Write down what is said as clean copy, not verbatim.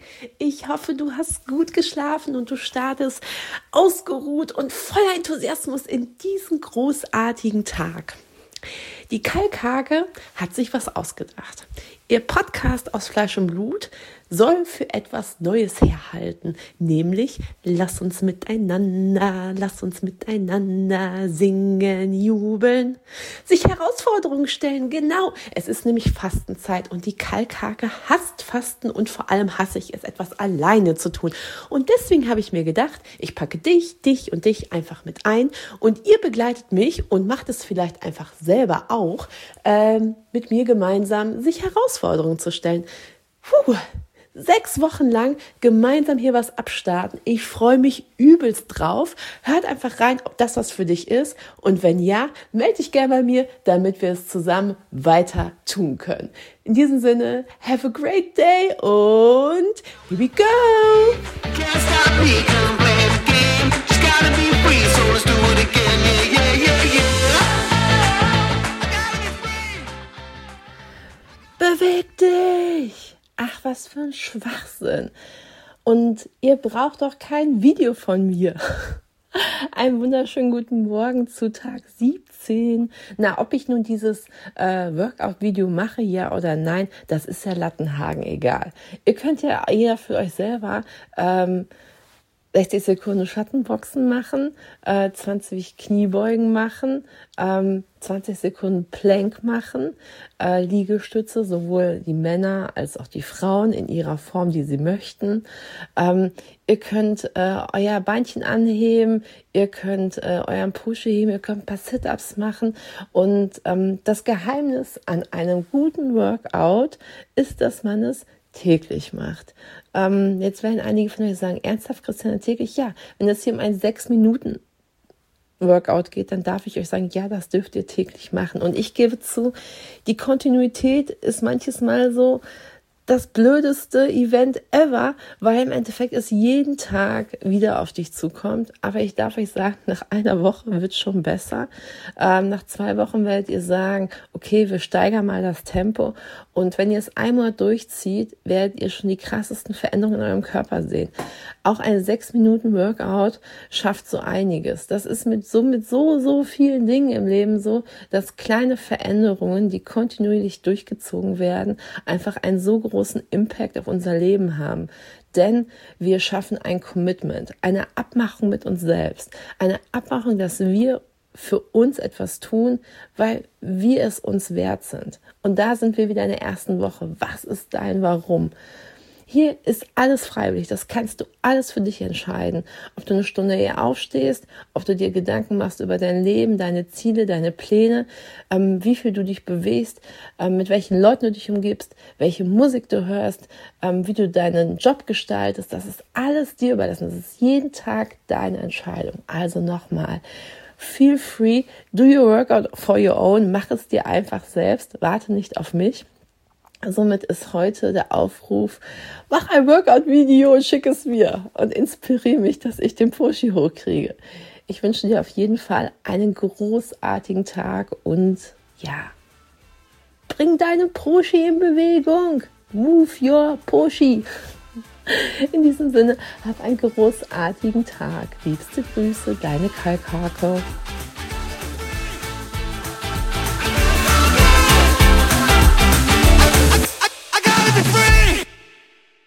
Ich hoffe, du hast gut geschlafen und du startest ausgeruht und voller Enthusiasmus in diesen großartigen Tag. Die Kalkhake hat sich was ausgedacht. Ihr Podcast aus Fleisch und Blut soll für etwas Neues herhalten, nämlich lass uns miteinander singen, jubeln, sich Herausforderungen stellen. Genau, es ist nämlich Fastenzeit und die Kalkhake hasst Fasten und vor allem hasse ich es, etwas alleine zu tun. Und deswegen habe ich mir gedacht, ich packe dich und dich einfach mit ein und ihr begleitet mich und macht es vielleicht einfach selber auch, mit mir gemeinsam sich Herausforderungen zu stellen. 6 Wochen lang gemeinsam hier was abstarten. Ich freue mich übelst drauf. Hört einfach rein, ob das was für dich ist. Und wenn ja, melde dich gerne bei mir, damit wir es zusammen weiter tun können. In diesem Sinne, have a great day und here we go! Can't stop me, can't play the game. Just gotta be free, so let's do it again. Beweg dich! Ach, was für ein Schwachsinn. Und ihr braucht doch kein Video von mir. Einen wunderschönen guten Morgen zu Tag 17. Na, ob ich nun dieses Workout-Video mache, ja oder nein, das ist ja Lattenhagen egal. Ihr könnt ja jeder für euch selber 60 Sekunden Schattenboxen machen, 20 Kniebeugen machen, 20 Sekunden Plank machen, Liegestütze, sowohl die Männer als auch die Frauen in ihrer Form, die sie möchten. Ihr könnt euer Beinchen anheben, ihr könnt euren Push heben, ihr könnt ein paar Sit-Ups machen. Und das Geheimnis an einem guten Workout ist, dass man es täglich macht. Jetzt werden einige von euch sagen, ernsthaft, Christiane, täglich? Ja, wenn es hier um ein 6-Minuten-Workout geht, dann darf ich euch sagen, ja, das dürft ihr täglich machen. Und ich gebe zu, die Kontinuität ist manches Mal so das blödeste Event ever, weil im Endeffekt es jeden Tag wieder auf dich zukommt. Aber ich darf euch sagen, nach einer Woche wird es schon besser. Nach 2 Wochen werdet ihr sagen, okay, wir steigern mal das Tempo. Und wenn ihr es einmal durchzieht, werdet ihr schon die krassesten Veränderungen in eurem Körper sehen. Auch ein 6-Minuten-Workout schafft so einiges. Das ist mit so vielen Dingen im Leben so, dass kleine Veränderungen, die kontinuierlich durchgezogen werden, einfach einen so großen Impact auf unser Leben haben. Denn wir schaffen ein Commitment, eine Abmachung mit uns selbst, eine Abmachung, dass wir für uns etwas tun, weil wir es uns wert sind. Und da sind wir wieder in der ersten Woche. Was ist dein Warum? Hier ist alles freiwillig, das kannst du alles für dich entscheiden. Ob du eine Stunde eher aufstehst, ob du dir Gedanken machst über dein Leben, deine Ziele, deine Pläne, wie viel du dich bewegst, mit welchen Leuten du dich umgibst, welche Musik du hörst, wie du deinen Job gestaltest. Das ist alles dir überlassen, das ist jeden Tag deine Entscheidung. Also nochmal, feel free, do your workout for your own, mach es dir einfach selbst, warte nicht auf mich. Somit ist heute der Aufruf, mach ein Workout-Video und schick es mir und inspiriere mich, dass ich den Pushy hochkriege. Ich wünsche dir auf jeden Fall einen großartigen Tag und ja, bring deinen Pushy in Bewegung. Move your Pushy. In diesem Sinne, hab einen großartigen Tag. Liebste Grüße, deine Kalkhake.